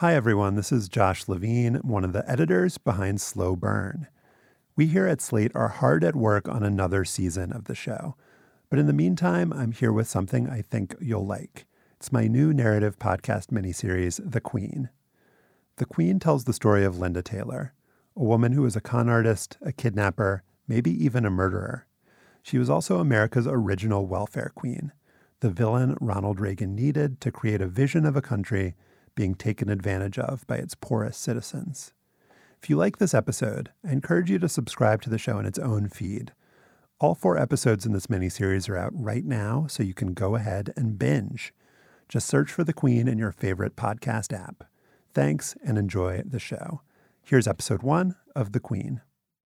Hi, everyone. This is Josh Levine, one of the editors behind Slow Burn. We here at Slate are hard at work on another season of the show. But in the meantime, I'm here with something I think you'll like. It's my new narrative podcast miniseries, The Queen. The Queen tells the story of Linda Taylor, a woman who was a con artist, a kidnapper, maybe even a murderer. She was also America's original welfare queen, the villain Ronald Reagan needed to create a vision of a country being taken advantage of by its poorest citizens. If you like this episode, I encourage you to subscribe to the show in its own feed. All 4 episodes in this miniseries are out right now, so you can go ahead and binge. Just search for The Queen in your favorite podcast app. Thanks and enjoy the show. Here's episode 1 of The Queen.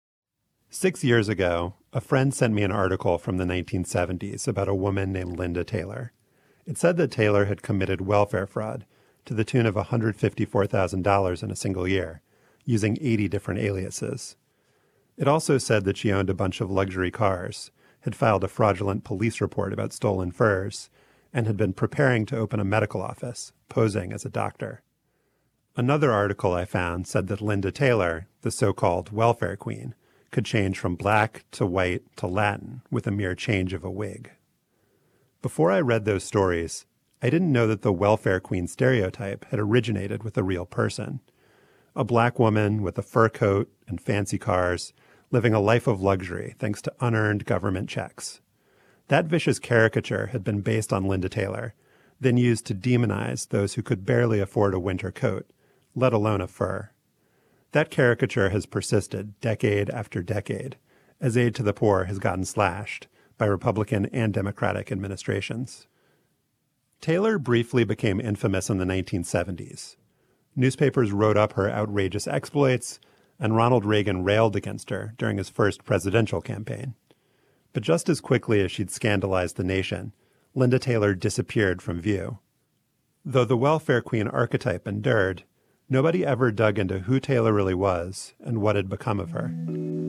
6 years ago, a friend sent me an article from the 1970s about a woman named Linda Taylor. It said that Taylor had committed welfare fraud to the tune of $154,000 in a single year, using 80 different aliases. It also said that she owned a bunch of luxury cars, had filed a fraudulent police report about stolen furs, and had been preparing to open a medical office, posing as a doctor. Another article I found said that Linda Taylor, the so-called welfare queen, could change from black to white to Latin with a mere change of a wig. Before I read those stories, I didn't know that the welfare queen stereotype had originated with a real person. A black woman with a fur coat and fancy cars, living a life of luxury thanks to unearned government checks. That vicious caricature had been based on Linda Taylor, then used to demonize those who could barely afford a winter coat, let alone a fur. That caricature has persisted decade after decade, as aid to the poor has gotten slashed by Republican and Democratic administrations. Taylor briefly became infamous in the 1970s. Newspapers wrote up her outrageous exploits, and Ronald Reagan railed against her during his first presidential campaign. But just as quickly as she'd scandalized the nation, Linda Taylor disappeared from view. Though the welfare queen archetype endured, nobody ever dug into who Taylor really was and what had become of her.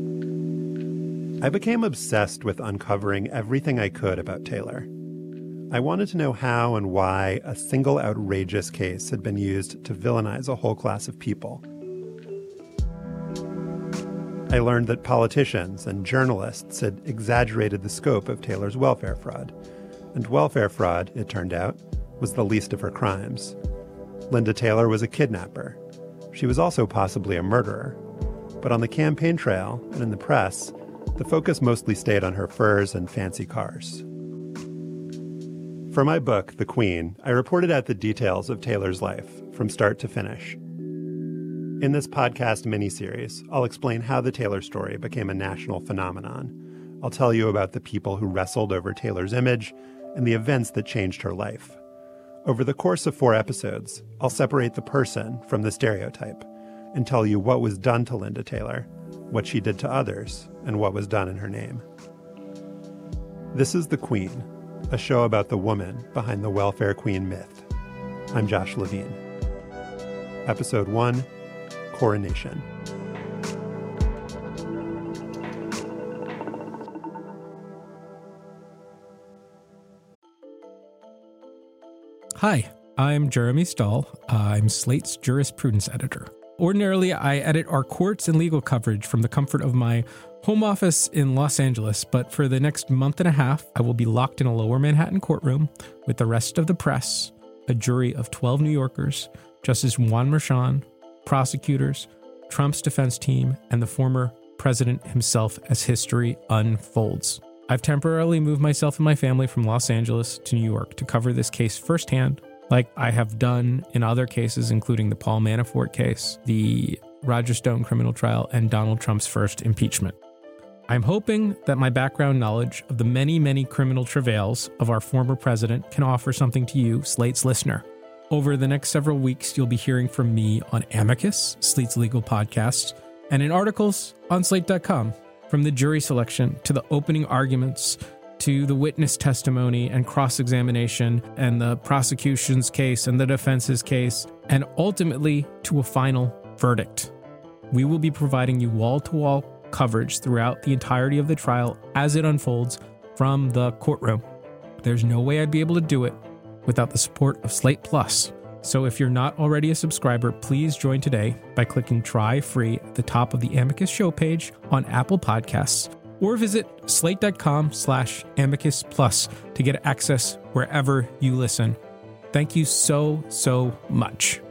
I became obsessed with uncovering everything I could about Taylor. I wanted to know how and why a single outrageous case had been used to villainize a whole class of people. I learned that politicians and journalists had exaggerated the scope of Taylor's welfare fraud. And welfare fraud, it turned out, was the least of her crimes. Linda Taylor was a kidnapper. She was also possibly a murderer. But on the campaign trail and in the press, the focus mostly stayed on her furs and fancy cars. For my book, The Queen, I reported out the details of Taylor's life from start to finish. In this podcast miniseries, I'll explain how the Taylor story became a national phenomenon. I'll tell you about the people who wrestled over Taylor's image and the events that changed her life. Over the course of 4 episodes, I'll separate the person from the stereotype and tell you what was done to Linda Taylor, what she did to others, and what was done in her name. This is The Queen, a show about the woman behind the welfare queen myth. I'm Josh Levine. Episode 1, Coronation. Hi, I'm Jeremy Stahl. I'm Slate's jurisprudence editor. Ordinarily, I edit our courts and legal coverage from the comfort of my home office in Los Angeles, but for the next month and a half, I will be locked in a lower Manhattan courtroom with the rest of the press, a jury of 12 New Yorkers, Justice Juan Merchan, prosecutors, Trump's defense team, and the former president himself as history unfolds. I've temporarily moved myself and my family from Los Angeles to New York to cover this case firsthand, like I have done in other cases, including the Paul Manafort case, the Roger Stone criminal trial, and Donald Trump's first impeachment. I'm hoping that my background knowledge of the many, many criminal travails of our former president can offer something to you, Slate's listener. Over the next several weeks, you'll be hearing from me on Amicus, Slate's legal podcast, and in articles on Slate.com, from the jury selection to the opening arguments to the witness testimony and cross-examination and the prosecution's case and the defense's case, and ultimately to a final verdict. We will be providing you wall-to-wall coverage throughout the entirety of the trial as it unfolds from the courtroom. There's no way I'd be able to do it without the support of Slate Plus, So if you're not already a subscriber, please join today by clicking Try Free at the top of the Amicus show page on Apple Podcasts, or visit slate.com/Amicus Plus to get access wherever you listen. Thank you so, so much.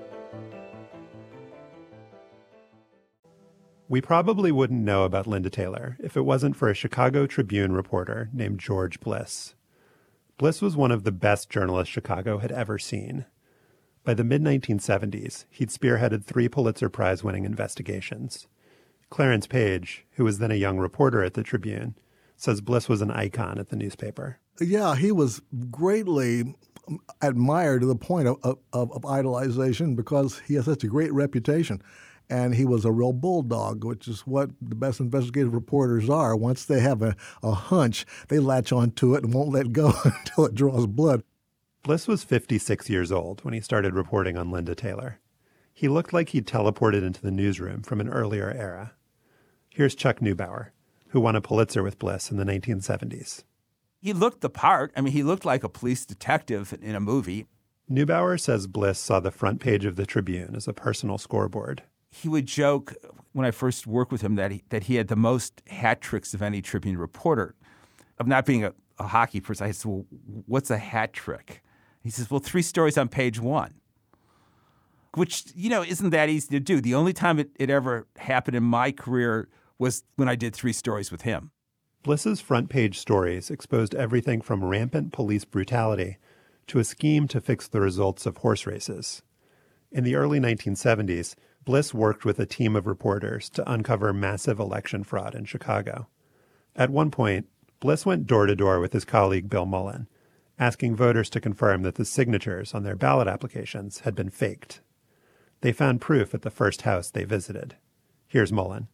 We probably wouldn't know about Linda Taylor if it wasn't for a Chicago Tribune reporter named George Bliss. Bliss was one of the best journalists Chicago had ever seen. By the mid-1970s, he'd spearheaded 3 Pulitzer Prize-winning investigations. Clarence Page, who was then a young reporter at the Tribune, says Bliss was an icon at the newspaper. Yeah, he was greatly admired to the point of idolization because he has such a great reputation. And he was a real bulldog, which is what the best investigative reporters are. Once they have a hunch, they latch onto it and won't let go until it draws blood. Bliss was 56 years old when he started reporting on Linda Taylor. He looked like he'd teleported into the newsroom from an earlier era. Here's Chuck Neubauer, who won a Pulitzer with Bliss in the 1970s. He looked the part. I mean, he looked like a police detective in a movie. Neubauer says Bliss saw the front page of the Tribune as a personal scoreboard. He would joke when I first worked with him that he had the most hat tricks of any Tribune reporter. Of not being a hockey person, I said, well, what's a hat trick? He says, well, 3 stories on page 1, which, isn't that easy to do. The only time it ever happened in my career was when I did 3 stories with him. Bliss's front page stories exposed everything from rampant police brutality to a scheme to fix the results of horse races. In the early 1970s, Bliss worked with a team of reporters to uncover massive election fraud in Chicago. At one point, Bliss went door to door with his colleague Bill Mullen, asking voters to confirm that the signatures on their ballot applications had been faked. They found proof at the first house they visited. Here's Mullen.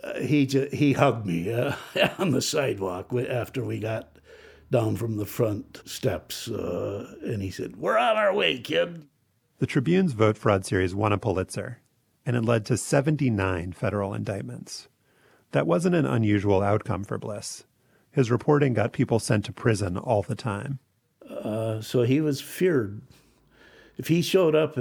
He hugged me on the sidewalk after we got down from the front steps, and he said, "We're on our way, kid." The Tribune's vote fraud series won a Pulitzer, and it led to 79 federal indictments. That wasn't an unusual outcome for Bliss. His reporting got people sent to prison all the time. So he was feared. If he showed up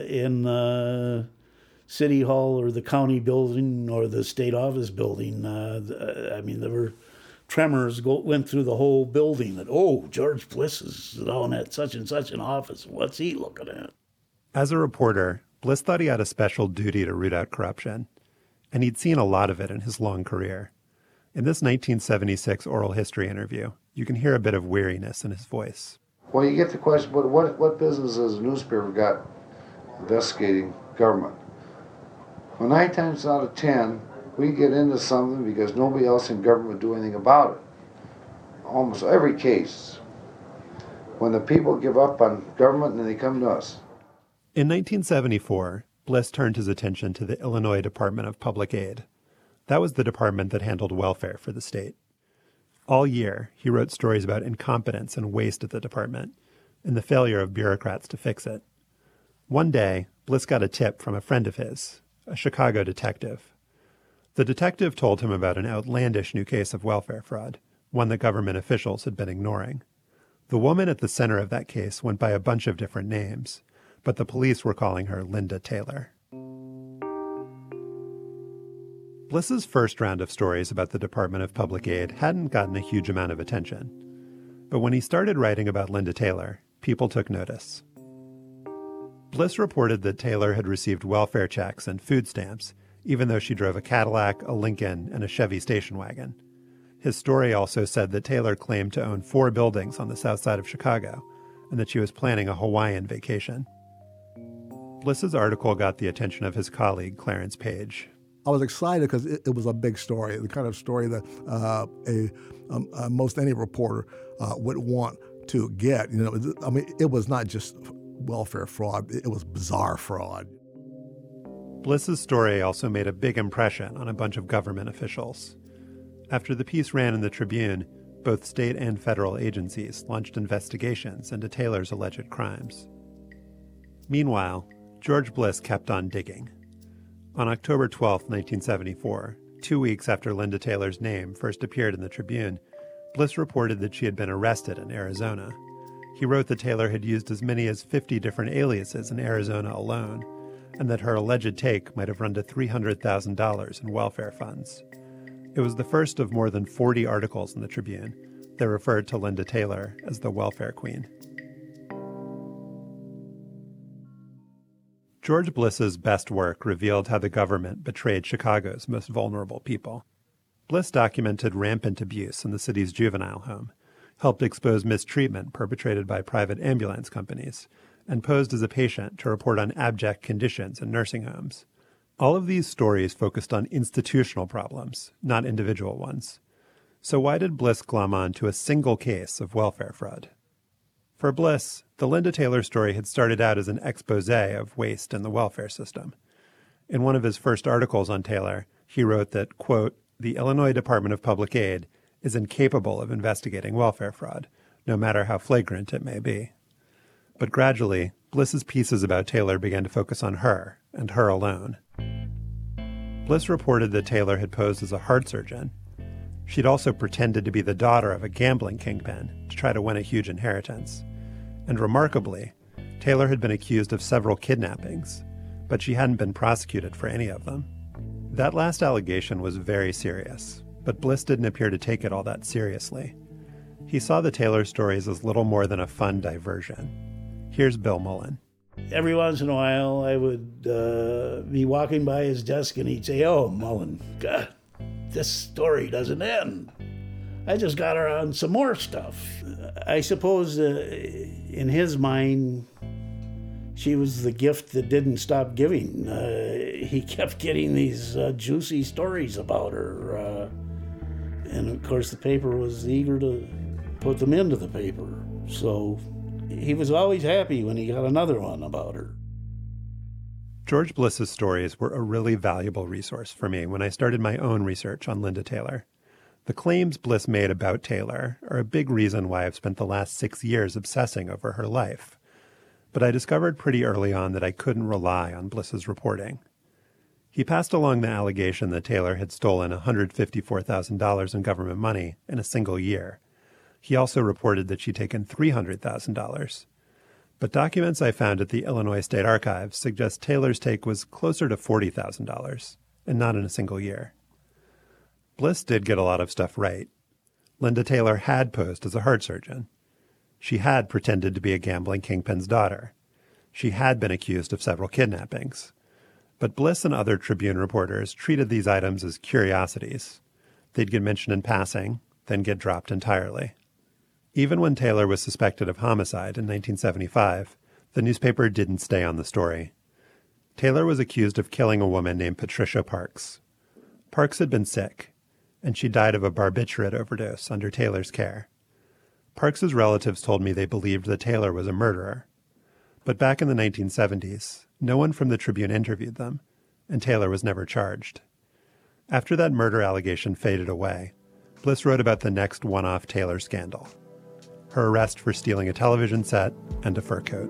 in City Hall or the county building or the state office building, there were tremors went through the whole building that, George Bliss is down at such and such an office. What's he looking at? As a reporter, Bliss thought he had a special duty to root out corruption, and he'd seen a lot of it in his long career. In this 1976 oral history interview, you can hear a bit of weariness in his voice. Well, you get the question, but what business has a newspaper got investigating government? Well, 9 times out of 10, we get into something because nobody else in government do anything about it. Almost every case, when the people give up on government, and they come to us. In 1974, Bliss turned his attention to the Illinois Department of Public Aid. That was the department that handled welfare for the state. All year, he wrote stories about incompetence and waste at the department and the failure of bureaucrats to fix it. One day, Bliss got a tip from a friend of his, a Chicago detective. The detective told him about an outlandish new case of welfare fraud, one that government officials had been ignoring. The woman at the center of that case went by a bunch of different names, but the police were calling her Linda Taylor. Bliss's first round of stories about the Department of Public Aid hadn't gotten a huge amount of attention. But when he started writing about Linda Taylor, people took notice. Bliss reported that Taylor had received welfare checks and food stamps, even though she drove a Cadillac, a Lincoln, and a Chevy station wagon. His story also said that Taylor claimed to own 4 buildings on the south side of Chicago, and that she was planning a Hawaiian vacation. Bliss's article got the attention of his colleague, Clarence Page. I was excited because it was a big story, the kind of story that most any reporter would want to get. It was not just welfare fraud, it was bizarre fraud. Bliss's story also made a big impression on a bunch of government officials. After the piece ran in the Tribune, both state and federal agencies launched investigations into Taylor's alleged crimes. Meanwhile, George Bliss kept on digging. On October 12, 1974, 2 weeks after Linda Taylor's name first appeared in the Tribune, Bliss reported that she had been arrested in Arizona. He wrote that Taylor had used as many as 50 different aliases in Arizona alone, and that her alleged take might have run to $300,000 in welfare funds. It was the first of more than 40 articles in the Tribune that referred to Linda Taylor as the welfare queen. George Bliss's best work revealed how the government betrayed Chicago's most vulnerable people. Bliss documented rampant abuse in the city's juvenile home, helped expose mistreatment perpetrated by private ambulance companies, and posed as a patient to report on abject conditions in nursing homes. All of these stories focused on institutional problems, not individual ones. So why did Bliss glom on to a single case of welfare fraud? For Bliss, the Linda Taylor story had started out as an expose of waste in the welfare system. In one of his first articles on Taylor, he wrote that, quote, "The Illinois Department of Public Aid is incapable of investigating welfare fraud, no matter how flagrant it may be." But gradually, Bliss's pieces about Taylor began to focus on her, and her alone. Bliss reported that Taylor had posed as a heart surgeon. She'd also pretended to be the daughter of a gambling kingpin to try to win a huge inheritance. And remarkably, Taylor had been accused of several kidnappings, but she hadn't been prosecuted for any of them. That last allegation was very serious, but Bliss didn't appear to take it all that seriously. He saw the Taylor stories as little more than a fun diversion. Here's Bill Mullen. Every once in a while, I would be walking by his desk and he'd say, "Oh, Mullen, God, this story doesn't end. I just got her on some more stuff." I suppose in his mind, she was the gift that didn't stop giving. He kept getting these juicy stories about her. And of course, the paper was eager to put them into the paper. So he was always happy when he got another one about her. George Bliss's stories were a really valuable resource for me when I started my own research on Linda Taylor. The claims Bliss made about Taylor are a big reason why I've spent the last 6 years obsessing over her life. But I discovered pretty early on that I couldn't rely on Bliss's reporting. He passed along the allegation that Taylor had stolen $154,000 in government money in a single year. He also reported that she'd taken $300,000. But documents I found at the Illinois State Archives suggest Taylor's take was closer to $40,000, and not in a single year. Bliss did get a lot of stuff right. Linda Taylor had posed as a heart surgeon. She had pretended to be a gambling kingpin's daughter. She had been accused of several kidnappings. But Bliss and other Tribune reporters treated these items as curiosities. They'd get mentioned in passing, then get dropped entirely. Even when Taylor was suspected of homicide in 1975, the newspaper didn't stay on the story. Taylor was accused of killing a woman named Patricia Parks. Parks had been sick, and she died of a barbiturate overdose under Taylor's care. Parks's relatives told me they believed that Taylor was a murderer. But back in the 1970s, no one from the Tribune interviewed them, and Taylor was never charged. After that murder allegation faded away, Bliss wrote about the next one-off Taylor scandal: her arrest for stealing a television set and a fur coat.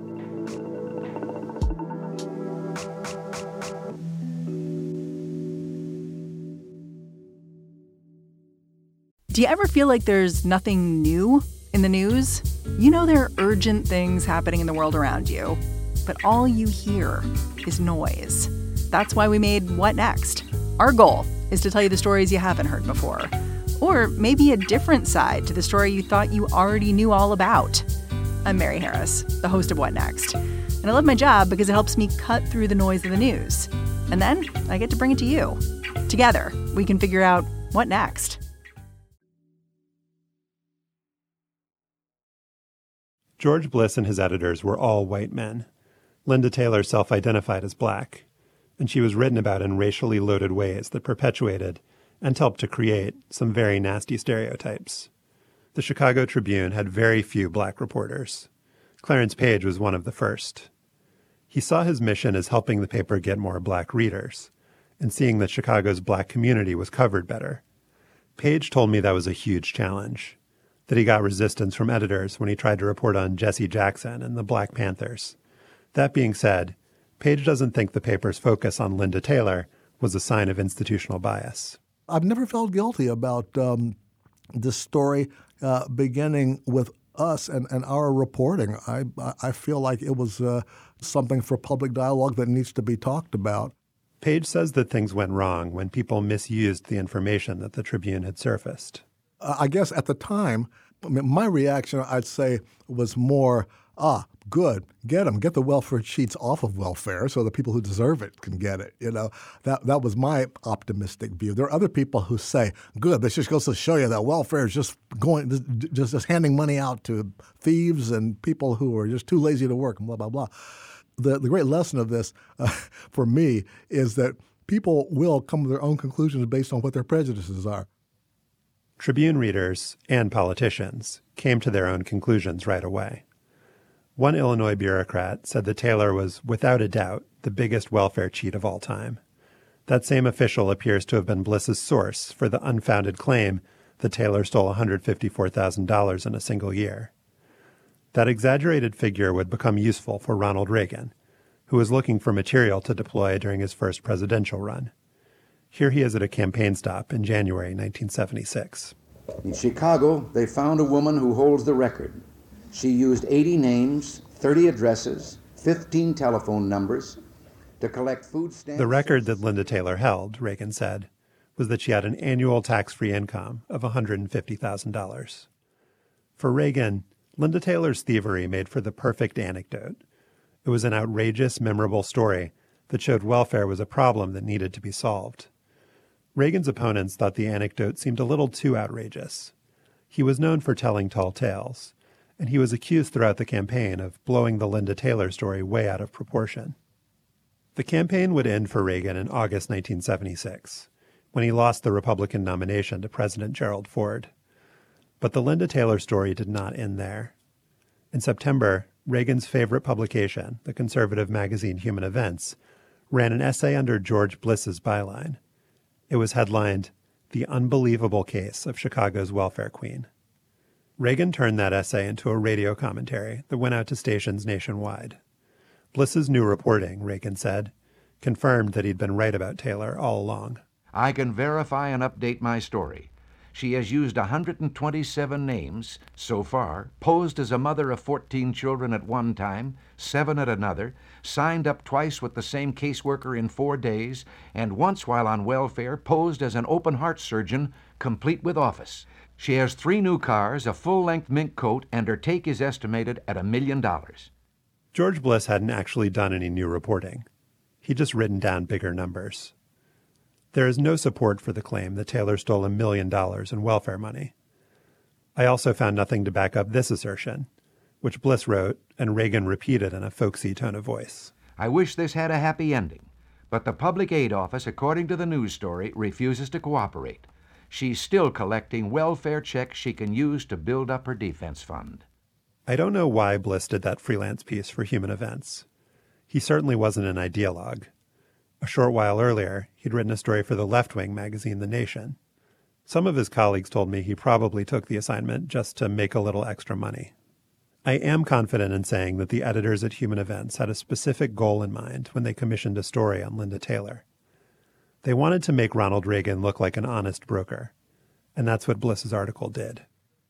Do you ever feel like there's nothing new in the news? You know there are urgent things happening in the world around you, but all you hear is noise. That's why we made What Next? Our goal is to tell you the stories you haven't heard before, or maybe a different side to the story you thought you already knew all about. I'm Mary Harris, the host of What Next? And I love my job because it helps me cut through the noise of the news. And then I get to bring it to you. Together, we can figure out what next. George Bliss and his editors were all white men. Linda Taylor self-identified as black, and she was written about in racially loaded ways that perpetuated and helped to create some very nasty stereotypes. The Chicago Tribune had very few black reporters. Clarence Page was one of the first. He saw his mission as helping the paper get more black readers, and seeing that Chicago's black community was covered better. Page told me that was a huge challenge, that he got resistance from editors when he tried to report on Jesse Jackson and the Black Panthers. That being said, Page doesn't think the paper's focus on Linda Taylor was a sign of institutional bias. I've never felt guilty about this story beginning with us and our reporting. I feel like it was something for public dialogue that needs to be talked about. Page says that things went wrong when people misused the information that the Tribune had surfaced. I guess at the time, my reaction, I'd say, was more, good, get them, get the welfare cheats off of welfare so the people who deserve it can get it. That was my optimistic view. There are other people who say, good, this just goes to show you that welfare is just handing money out to thieves and people who are just too lazy to work and blah, blah, blah. The great lesson of this for me is that people will come to their own conclusions based on what their prejudices are. Tribune readers and politicians came to their own conclusions right away. One Illinois bureaucrat said that Taylor was, without a doubt, the biggest welfare cheat of all time. That same official appears to have been Bliss's source for the unfounded claim that Taylor stole $154,000 in a single year. That exaggerated figure would become useful for Ronald Reagan, who was looking for material to deploy during his first presidential run. Here he is at a campaign stop in January 1976. In Chicago, they found a woman who holds the record. She used 80 names, 30 addresses, 15 telephone numbers to collect food stamps. The record that Linda Taylor held, Reagan said, was that she had an annual tax-free income of $150,000. For Reagan, Linda Taylor's thievery made for the perfect anecdote. It was an outrageous, memorable story that showed welfare was a problem that needed to be solved. Reagan's opponents thought the anecdote seemed a little too outrageous. He was known for telling tall tales, and he was accused throughout the campaign of blowing the Linda Taylor story way out of proportion. The campaign would end for Reagan in August 1976, when he lost the Republican nomination to President Gerald Ford. But the Linda Taylor story did not end there. In September, Reagan's favorite publication, the conservative magazine Human Events, ran an essay under George Bliss's byline. It was headlined, "The Unbelievable Case of Chicago's Welfare Queen." Reagan turned that essay into a radio commentary that went out to stations nationwide. Bliss's new reporting, Reagan said, confirmed that he'd been right about Taylor all along. I can verify and update my story. She has used 127 names so far, posed as a mother of 14 children at one time, 7 at another, signed up twice with the same caseworker in 4 days, and once while on welfare posed as an open-heart surgeon, complete with office. She has 3 new cars, a full-length mink coat, and her take is estimated at $1 million. George Bliss hadn't actually done any new reporting. He'd just written down bigger numbers. There is no support for the claim that Taylor stole $1 million in welfare money. I also found nothing to back up this assertion, which Bliss wrote and Reagan repeated in a folksy tone of voice. I wish this had a happy ending, but the Public Aid Office, according to the news story, refuses to cooperate. She's still collecting welfare checks she can use to build up her defense fund. I don't know why Bliss did that freelance piece for Human Events. He certainly wasn't an ideologue. A short while earlier, he'd written a story for the left-wing magazine The Nation. Some of his colleagues told me he probably took the assignment just to make a little extra money. I am confident in saying that the editors at Human Events had a specific goal in mind when they commissioned a story on Linda Taylor. They wanted to make Ronald Reagan look like an honest broker, and that's what Bliss's article did.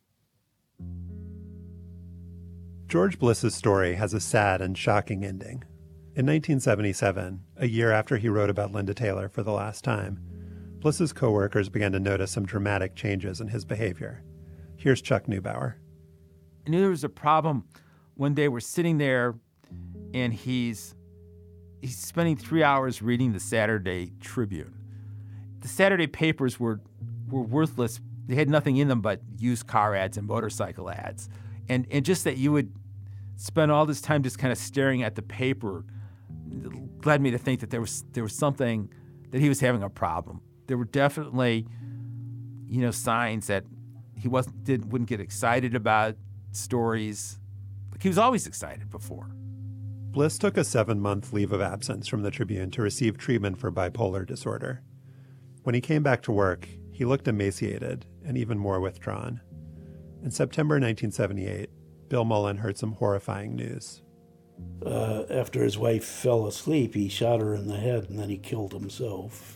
George Bliss's story has a sad and shocking ending. In 1977, a year after he wrote about Linda Taylor for the last time, Bliss's coworkers began to notice some dramatic changes in his behavior. Here's Chuck Neubauer. I knew there was a problem when they were sitting there and he's spending 3 hours reading the Saturday Tribune. The Saturday papers were worthless. They had nothing in them but used car ads and motorcycle ads. And just that you would spend all this time just kind of staring at the paper led me to think that there was something, that he was having a problem. There were definitely, signs that he wouldn't get excited about stories. Like he was always excited before. Bliss took a 7-month leave of absence from the Tribune to receive treatment for bipolar disorder. When he came back to work, he looked emaciated and even more withdrawn. In September 1978, Bill Mullen heard some horrifying news. After his wife fell asleep, he shot her in the head and then he killed himself.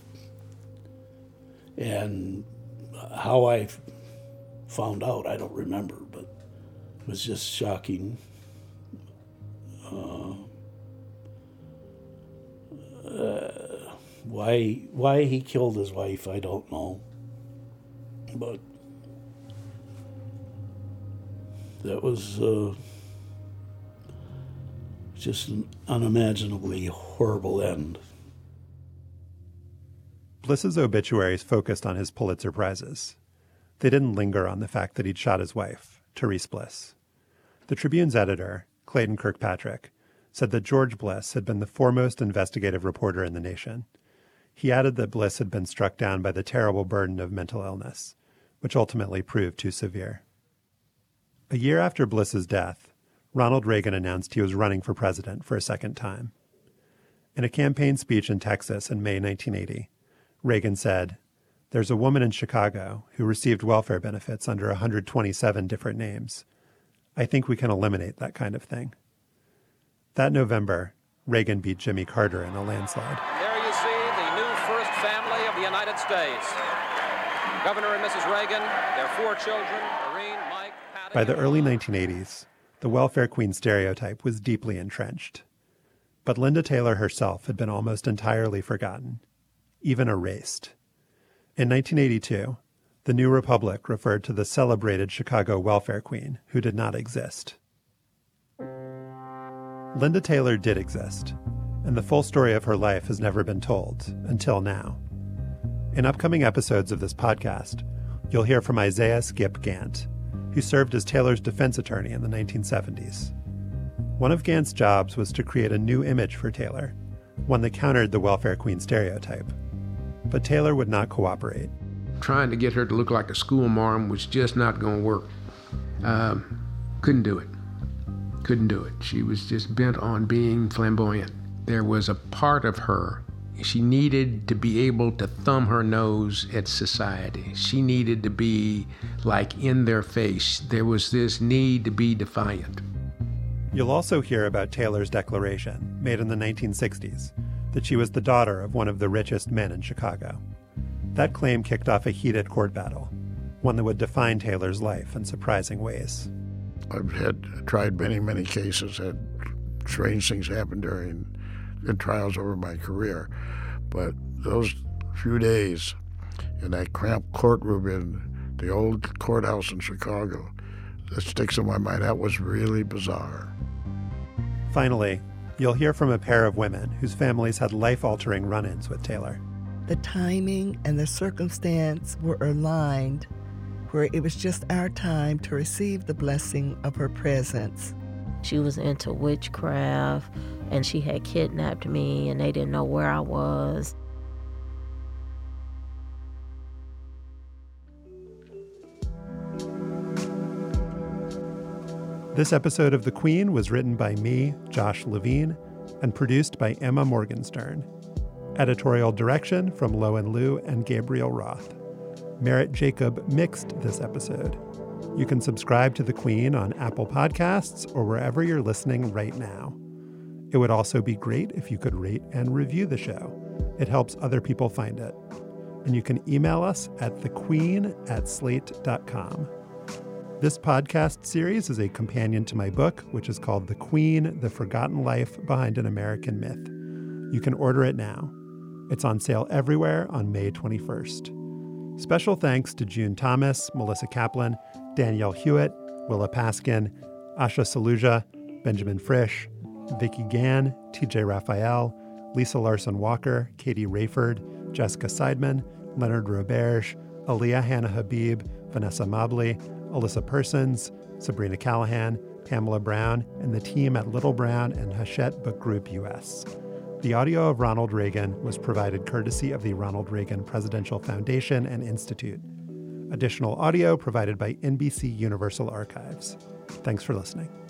And how I found out, I don't remember, but was just shocking. Why he killed his wife, I don't know. But that was just an unimaginably horrible end. Bliss's obituaries focused on his Pulitzer Prizes. They didn't linger on the fact that he'd shot his wife, Therese Bliss. The Tribune's editor, Clayton Kirkpatrick, said that George Bliss had been the foremost investigative reporter in the nation. He added that Bliss had been struck down by the terrible burden of mental illness, which ultimately proved too severe. A year after Bliss's death, Ronald Reagan announced he was running for president for a second time. In a campaign speech in Texas in May 1980, Reagan said, "There's a woman in Chicago who received welfare benefits under 127 different names. I think we can eliminate that kind of thing." That November, Reagan beat Jimmy Carter in a landslide. There you see the new first family of the United States. Governor and Mrs. Reagan, their 4 children, Maureen, Mike, Patty. By the early 1980s, the welfare queen stereotype was deeply entrenched. But Linda Taylor herself had been almost entirely forgotten, even erased. In 1982, the New Republic referred to the celebrated Chicago welfare queen, who did not exist. Linda Taylor did exist, and the full story of her life has never been told, until now. In upcoming episodes of this podcast, you'll hear from Isaiah Skip Gant, who served as Taylor's defense attorney in the 1970s. One of Gant's jobs was to create a new image for Taylor, one that countered the welfare queen stereotype. But Taylor would not cooperate. Trying to get her to look like a school marm was just not going to work. Couldn't do it. She was just bent on being flamboyant. There was a part of her, she needed to be able to thumb her nose at society. She needed to be like in their face. There was this need to be defiant. You'll also hear about Taylor's declaration, made in the 1960s, that she was the daughter of one of the richest men in Chicago. That claim kicked off a heated court battle, one that would define Taylor's life in surprising ways. I've tried many cases, had strange things happen during the trials over my career. But those few days in that cramped courtroom in the old courthouse in Chicago, that sticks in my mind. That was really bizarre. Finally, you'll hear from a pair of women whose families had life-altering run-ins with Taylor. The timing and the circumstance were aligned, where it was just our time to receive the blessing of her presence. She was into witchcraft, and she had kidnapped me, and they didn't know where I was. This episode of The Queen was written by me, Josh Levine, and produced by Emma Morgenstern. Editorial direction from Lowen Liu and Gabriel Roth. Merritt Jacob mixed this episode. You can subscribe to The Queen on Apple Podcasts or wherever you're listening right now. It would also be great if you could rate and review the show. It helps other people find it. And you can email us at thequeen@slate.com. This podcast series is a companion to my book, which is called The Queen, The Forgotten Life Behind an American Myth. You can order it now. It's on sale everywhere on May 21st. Special thanks to June Thomas, Melissa Kaplan, Danielle Hewitt, Willa Paskin, Asha Saluja, Benjamin Frisch, Vicky Gann, TJ Raphael, Lisa Larson-Walker, Katie Rayford, Jessica Seidman, Leonard Roberge, Aliyah Hannah Habib, Vanessa Mobley, Alyssa Persons, Sabrina Callahan, Pamela Brown, and the team at Little Brown and Hachette Book Group US. The audio of Ronald Reagan was provided courtesy of the Ronald Reagan Presidential Foundation and Institute. Additional audio provided by NBC Universal Archives. Thanks for listening.